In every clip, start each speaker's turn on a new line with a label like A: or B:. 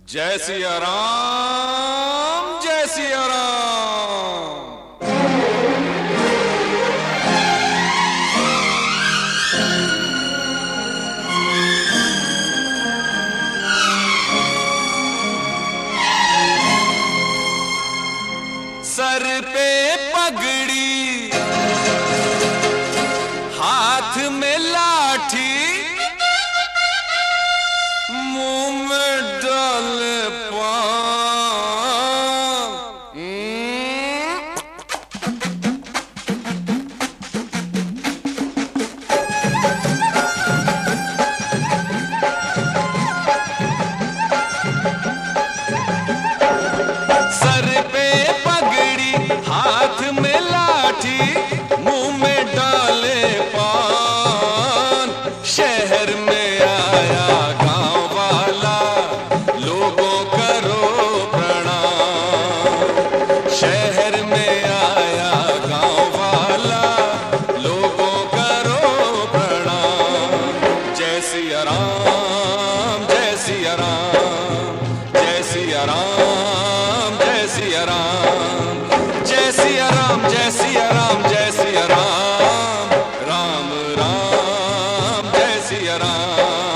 A: जय सिया राम, जय सिया राम। सर पे पगड़ी, हाथ में लाठी, मुंह में डाल पान। सर पे पगड़ी, हाथ में लाठी, मुंह में डाले पान। शहर में आया गांव वाला, लोगों करो प्रणाम। शहर में आया गांव वाला, लोगों करो प्रणाम। जय सिया राम, जय सिया राम, जय सिया राम, जय सिया राम, जय सिया राम, जय सिया राम, जय सिया राम, राम राम, जय सिया राम।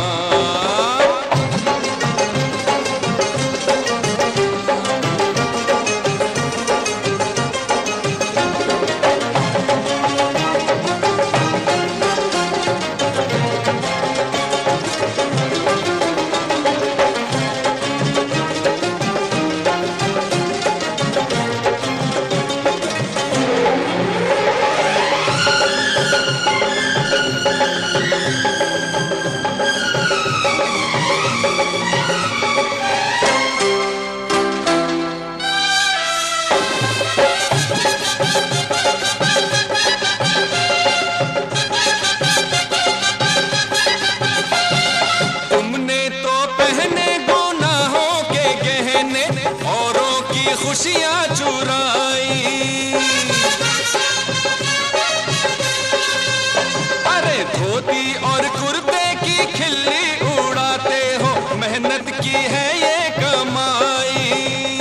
A: खुशियां चुराई, अरे धोती और कुर्ते की खिल्ली उड़ाते हो, मेहनत की है ये कमाई।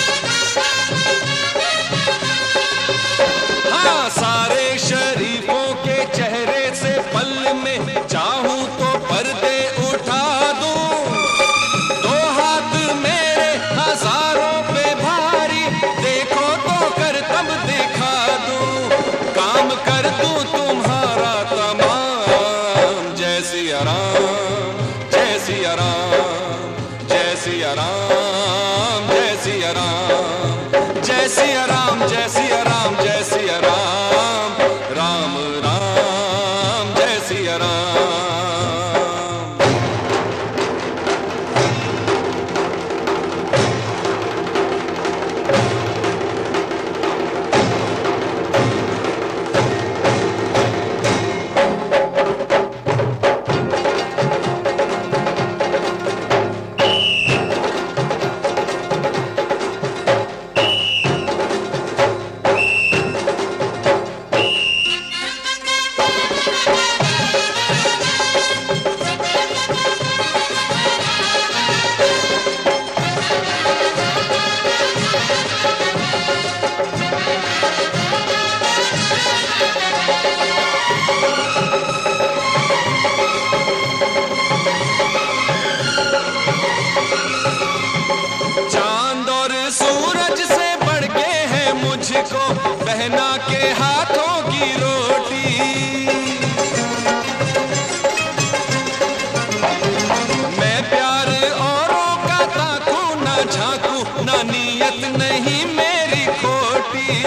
A: हाँ, सारे शरीफों के चेहरे से पल में चाहूं तो पर्दे उठा दूं। दो हाथ मेरे हजारों पे भारी, देखो तो कर तब दिखा दूं। काम कर दूं तुम्हारा तमाम। जय सिया राम, जय सिया राम, जय सिया राम, जय सिया राम, जय सिया राम, जय सिया राम, जय सिया राम, राम राम, जय सिया राम। चांद और सूरज से बढ़ के है मुझको बहना के हाथों की रोटी। मैं प्यार औरों का ताकूं ना झांकूं, ना नीयत नहीं मेरी खोटी।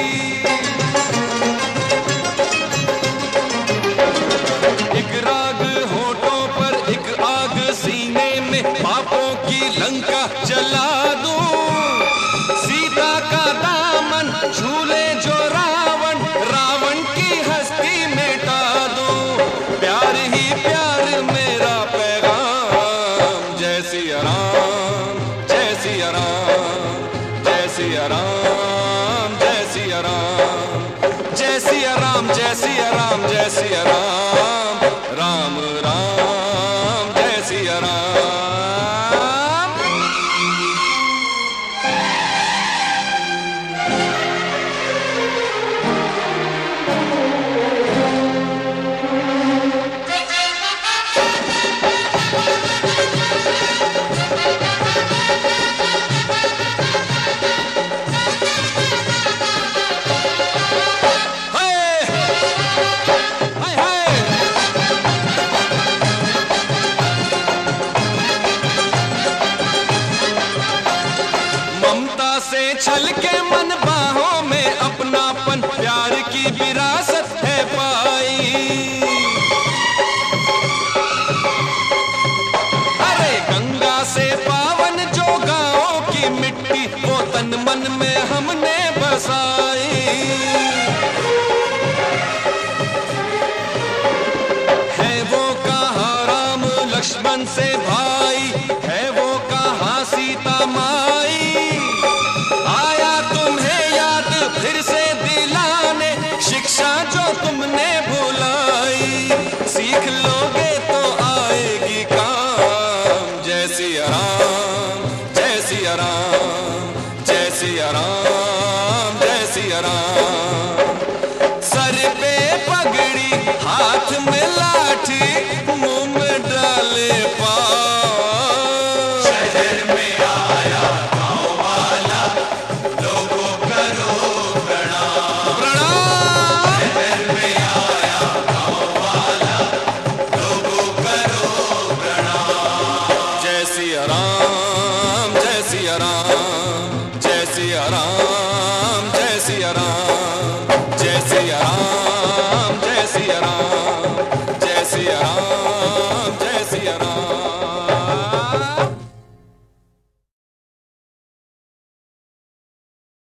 A: एक राग होठों पर, एक आग सीने में, पापों की लंका जला दूं। सीता का दामन झूले जो रावण, रावण की हस्ती मिटा दूं। प्यार ही प्यार मेरा पैगाम। जय सिया राम, जय सिया राम, जय सिया राम, जय सिया राम, जय सिया राम, जय सिया राम, जय सिया राम, राम राम, जय सिया राम। छल के मन बाहों में अपनापन प्यार की विरासत है पाई। अरे गंगा से पावन जो गाँव की मिट्टी वो तन मन में हमने बसाई। है वो कहाँ राम लक्ष्मण से भाई, है वो कहाँ सीता माई। आया तुम्हें याद फिर से दिलाने शिक्षा जो तुमने भुलाई। सीख लोगे तो आएगी काम। जय सिया राम, जय सिया राम, जय सिया राम, जय सिया राम। सर पे पगड़ी हाथ में लाठी मुंह में डाले पान। शहर में आया